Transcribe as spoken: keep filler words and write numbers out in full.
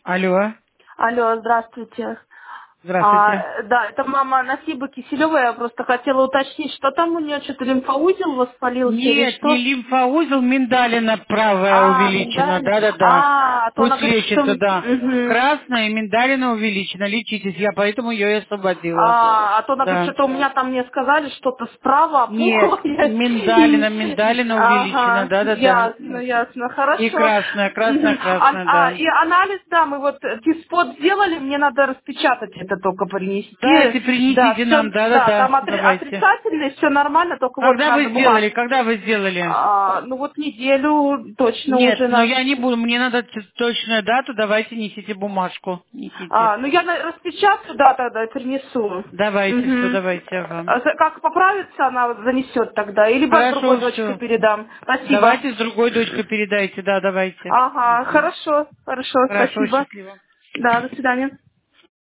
Алло, Алло, здравствуйте. здравствуйте. А, да, это мама Насиба Киселева. Я просто хотела уточнить, что там у нее, что-то лимфоузел воспалился или Нет, не что? лимфоузел, миндалина правая А, увеличена, миндалин. да-да-да. А, а то она Пусть говорит, что... лечится, да. Мгм. Красная и миндалина увеличена, лечитесь, я поэтому ее и освободила. А, а то она говорит, Да. что-то у меня там мне сказали, что-то справа Нет, опухло. И, миндалина, миндалина увеличена, ага, да-да-да. ясно, ясно, И хорошо. красная, красная, Мгм. А, красная, а, да. и анализ, да, мы вот диспот сделали, мне надо распечатать это только принести. Давайте, Да, принесите все, нам, да, да-да-да, там отри- давайте. отрицательный, все нормально, только вот Когда надо вы бумажку. сделали, когда вы сделали? А, ну вот неделю точно Нет, уже но надо. я не буду, мне надо т- точную дату, давайте несите бумажку, несите. А, ну я на- распечатаю, да, тогда принесу. Давайте, все, Мгм. давайте, ага. А за- как поправится, она занесет тогда. Или либо другой Хорошо, дочке все. передам. Спасибо. Давайте с другой дочкой передайте, да, давайте. Ага, Мгм. хорошо, хорошо, Хорошо, спасибо. счастливо. Да, до свидания.